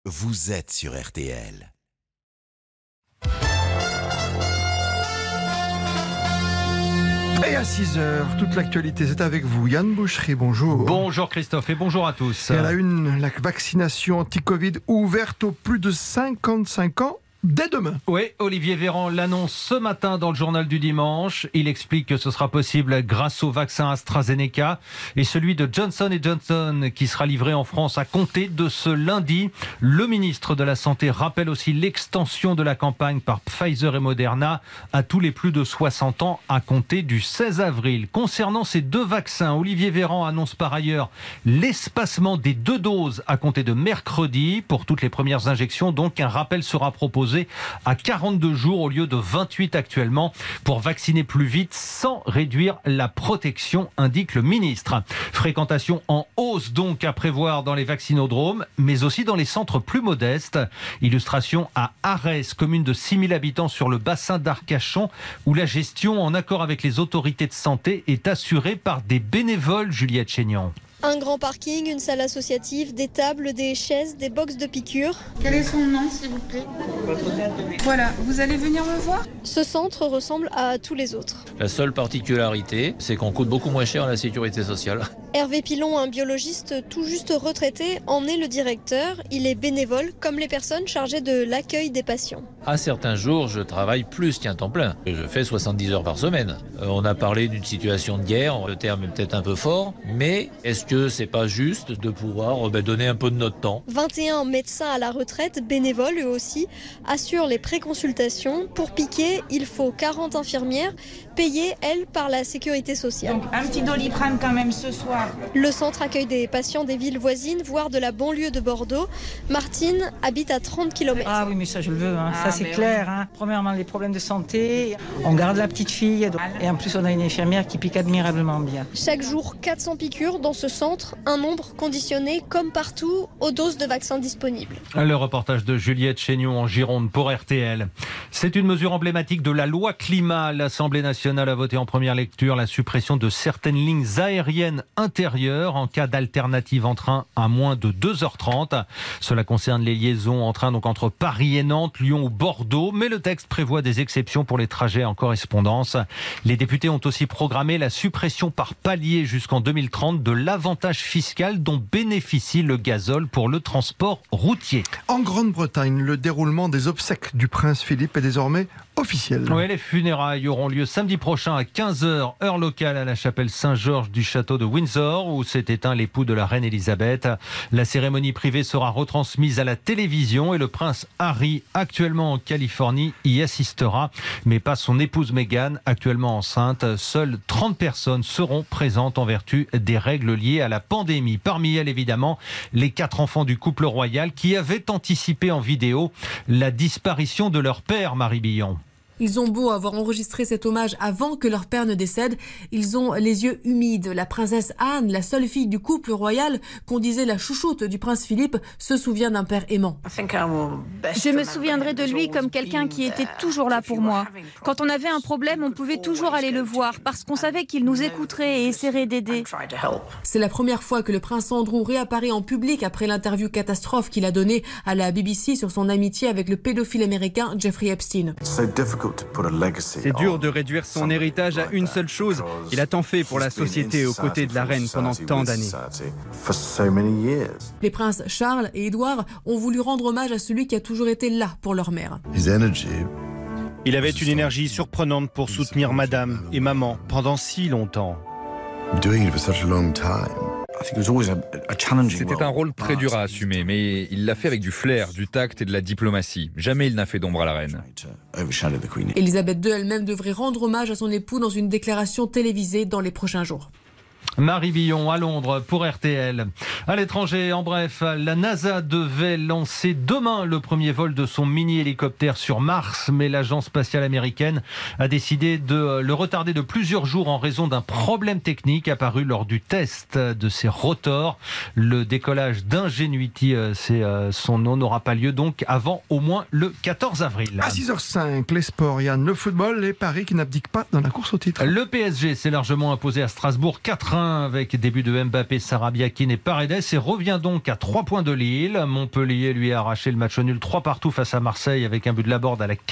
vous êtes sur RTL. Et à 6h, toute l'actualité, c'est avec vous. Yann Boucherie, bonjour. Bonjour Christophe et bonjour à tous. Et à la une, la vaccination anti-Covid ouverte aux plus de 55 ans. Dès demain. Oui, Olivier Véran l'annonce ce matin dans le journal du dimanche. Il explique que ce sera possible grâce au vaccin AstraZeneca et celui de Johnson & Johnson qui sera livré en France à compter de ce lundi. Le ministre de la Santé rappelle aussi l'extension de la campagne par Pfizer et Moderna à tous les plus de 60 ans à compter du 16 avril. Concernant ces deux vaccins, Olivier Véran annonce par ailleurs l'espacement des 2 doses à compter de mercredi. Pour toutes les premières injections, donc un rappel sera proposé à 42 jours au lieu de 28 actuellement pour vacciner plus vite sans réduire la protection, indique le ministre. Fréquentation en hausse donc à prévoir dans les vaccinodromes, mais aussi dans les centres plus modestes. Illustration à Arès, commune de 6000 habitants sur le bassin d'Arcachon, où la gestion en accord avec les autorités de santé est assurée par des bénévoles, Juliette Chénion. Un grand parking, une salle associative, des tables, des chaises, des box de piqûres. Quel est son nom, s'il vous plaît? Voilà, vous allez venir me voir? Ce centre ressemble à tous les autres. La seule particularité, c'est qu'on coûte beaucoup moins cher à la sécurité sociale. Hervé Pilon, un biologiste tout juste retraité, en est le directeur. Il est bénévole, comme les personnes chargées de l'accueil des patients. À certains jours, je travaille plus qu'un temps plein. Je fais 70 heures par semaine. On a parlé d'une situation de guerre, le terme est peut-être un peu fort, mais est-ce que c'est pas juste de pouvoir donner un peu de notre temps? 21 médecins à la retraite, bénévoles eux aussi, assurent les préconsultations. Pour piquer, il faut 40 infirmières, payées, elles, par la sécurité sociale. Donc un petit Doliprane quand même ce soir. Le centre accueille des patients des villes voisines, voire de la banlieue de Bordeaux. Martine habite à 30 km. Ah oui, mais ça je le veux, ça c'est clair. Oui. Premièrement, les problèmes de santé, on garde la petite fille et en plus on a une infirmière qui pique admirablement bien. Chaque jour, 400 piqûres dans ce centre, un nombre conditionné comme partout aux doses de vaccins disponibles. Le reportage de Juliette Chénion en Gironde pour RTL. C'est une mesure emblématique de la loi climat. L'Assemblée nationale a voté en première lecture la suppression de certaines lignes aériennes intérieures en cas d'alternative en train à moins de 2h30. Cela concerne les liaisons en train donc entre Paris et Nantes, Lyon ou Bordeaux, mais le texte prévoit des exceptions pour les trajets en correspondance. Les députés ont aussi programmé la suppression par palier jusqu'en 2030 de l'avantage fiscal dont bénéficie le gazole pour le transport routier. En Grande-Bretagne, le déroulement des obsèques du prince Philippe est désormais officiel. Oui, les funérailles auront lieu samedi prochain à 15h, heure locale, à la chapelle Saint-Georges du château de Windsor, où s'est éteint l'époux de la reine Elisabeth. La cérémonie privée sera retransmise à la télévision et le prince Harry, actuellement en Californie, y assistera, mais pas son épouse Meghan, actuellement enceinte. Seules 30 personnes seront présentes en vertu des règles liées à la pandémie. Parmi elles, évidemment, les 4 enfants du couple royal qui avaient anticipé en vidéo la disparition de leur père, Marie Billon. Ils ont beau avoir enregistré cet hommage avant que leur père ne décède, ils ont les yeux humides. La princesse Anne, la seule fille du couple royal, qu'on disait la chouchoute du prince Philippe, se souvient d'un père aimant. Je me souviendrai de lui comme quelqu'un qui était toujours là pour moi. Quand on avait un problème, on pouvait toujours aller le voir parce qu'on savait qu'il nous écouterait et essaierait d'aider. C'est la première fois que le prince Andrew réapparaît en public après l'interview catastrophe qu'il a donnée à la BBC sur son amitié avec le pédophile américain Jeffrey Epstein. C'est dur de réduire son héritage à une seule chose. Il a tant fait pour la société aux côtés de la reine pendant tant d'années. Les princes Charles et Édouard ont voulu rendre hommage à celui qui a toujours été là pour leur mère. Il avait une énergie surprenante pour soutenir madame et maman pendant si longtemps. C'était un rôle très dur à assumer, mais il l'a fait avec du flair, du tact et de la diplomatie. Jamais il n'a fait d'ombre à la reine. Elisabeth II elle-même devrait rendre hommage à son époux dans une déclaration télévisée dans les prochains jours. Marie Billon à Londres pour RTL. À l'étranger, en bref, la NASA devait lancer demain le premier vol de son mini-hélicoptère sur Mars, mais l'agence spatiale américaine a décidé de le retarder de plusieurs jours en raison d'un problème technique apparu lors du test de ses rotors. Le décollage d'Ingenuity, c'est son nom, n'aura pas lieu donc avant au moins le 14 avril. À 6h05, les sports, Yann, le football, les paris qui n'abdiquent pas dans la course au titre. Le PSG s'est largement imposé à Strasbourg 4-1 1 avec début de Mbappé, Sarabia, Keane et Paredes et revient donc à 3 points de Lille. Montpellier lui a arraché le match nul 3-3 face à Marseille avec un but de Laborde à la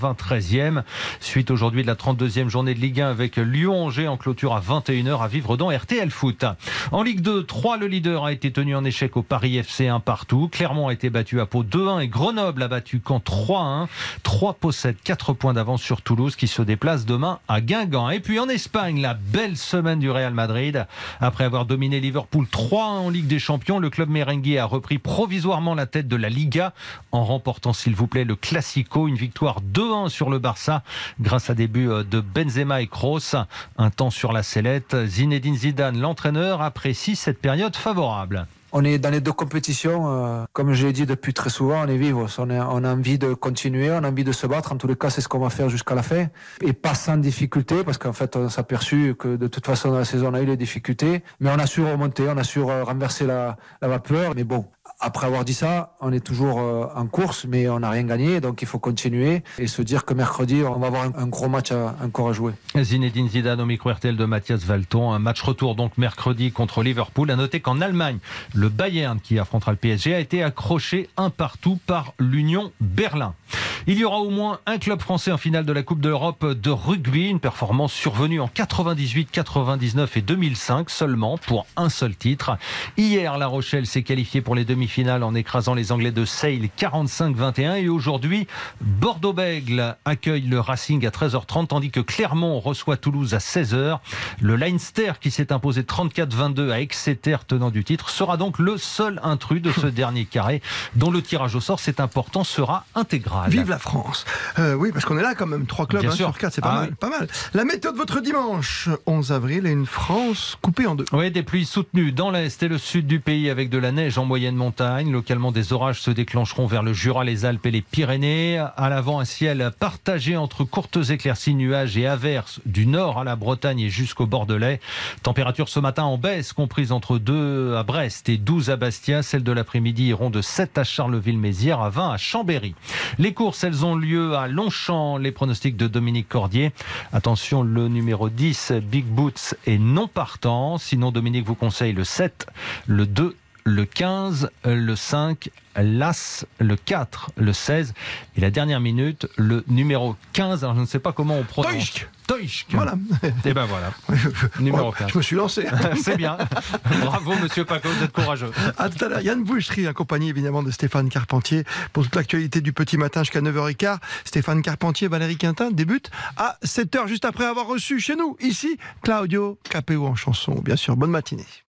93e. Suite aujourd'hui de la 32e journée de Ligue 1 avec Lyon-Angers en clôture à 21h à vivre dans RTL Foot. En Ligue 2, 3, le leader a été tenu en échec au Paris FC 1 partout. Clermont a été battu à Pau 2-1 et Grenoble a battu Caen 3-1. 3 possèdent 4 points d'avance sur Toulouse qui se déplace demain à Guingamp. Et puis en Espagne, la belle semaine du Real Madrid. Après avoir dominé Liverpool 3-1 en Ligue des Champions, le club merengue a repris provisoirement la tête de la Liga en remportant, s'il vous plaît, le Classico. Une victoire 2-1 sur le Barça grâce à des buts de Benzema et Kroos. Un temps sur la sellette. Zinedine Zidane, l'entraîneur, apprécie cette période favorable. On est dans les deux compétitions, comme je l'ai dit depuis très souvent, on est vivre. On a envie de continuer, on a envie de se battre. En tous les cas, c'est ce qu'on va faire jusqu'à la fin. Et pas sans difficulté, parce qu'en fait, on s'est aperçu que de toute façon, dans la saison, on a eu les difficultés. Mais on a su remonter, on a su renverser la vapeur. Mais bon, après avoir dit ça, on est toujours en course, mais on n'a rien gagné. Donc il faut continuer et se dire que mercredi, on va avoir un gros match encore à jouer. Zinedine Zidane au micro RTL de Mathias Valton. Un match retour donc mercredi contre Liverpool. À noter qu'en Allemagne, le Bayern qui affrontera le PSG a été accroché 1 partout par l'Union Berlin. Il y aura au moins un club français en finale de la Coupe d'Europe de rugby. Une performance survenue en 98, 99 et 2005 seulement pour un seul titre. Hier, La Rochelle s'est qualifiée pour les demi-finales en écrasant les Anglais de Sale 45-21. Et aujourd'hui, Bordeaux-Bègles accueille le Racing à 13h30 tandis que Clermont reçoit Toulouse à 16h. Le Leinster qui s'est imposé 34-22 à Exeter, tenant du titre, sera donc le seul intrus de ce dernier carré dont le tirage au sort, c'est important, sera intégral. Vive la France. Oui, parce qu'on est là quand même, 3 clubs sur 4, c'est pas mal. La météo de votre dimanche, 11 avril, et une France coupée en deux. Oui, des pluies soutenues dans l'est et le sud du pays avec de la neige en moyenne montagne. Localement, des orages se déclencheront vers le Jura, les Alpes et les Pyrénées. À l'avant, un ciel partagé entre courtes éclaircies, nuages et averses du nord à la Bretagne et jusqu'au Bordelais. Température ce matin en baisse, comprise entre 2 à Brest et 12 à Bastia. Celles de l'après-midi iront de 7 à Charleville-Mézières à 20 à Chambéry. Les courses, elles ont lieu à Longchamp. Les pronostics de Dominique Cordier. Attention, le numéro 10, Big Boots, est non partant. Sinon, Dominique vous conseille le 7, le 2, le 15, le 5, l'As, le 4, le 16 et la dernière minute, le numéro 15. Alors je ne sais pas comment on prononce. Toïsk. Voilà. Et ben voilà. Numéro 15. Je me suis lancé. C'est bien. Bravo, monsieur Paco, vous êtes courageux. À tout à l'heure. Yann Boucherie, accompagné évidemment de Stéphane Carpentier pour toute l'actualité du petit matin jusqu'à 9h15. Stéphane Carpentier, Valérie Quintin débutent à 7h juste après avoir reçu chez nous, ici, Claudio Capéo en chanson. Bien sûr, bonne matinée.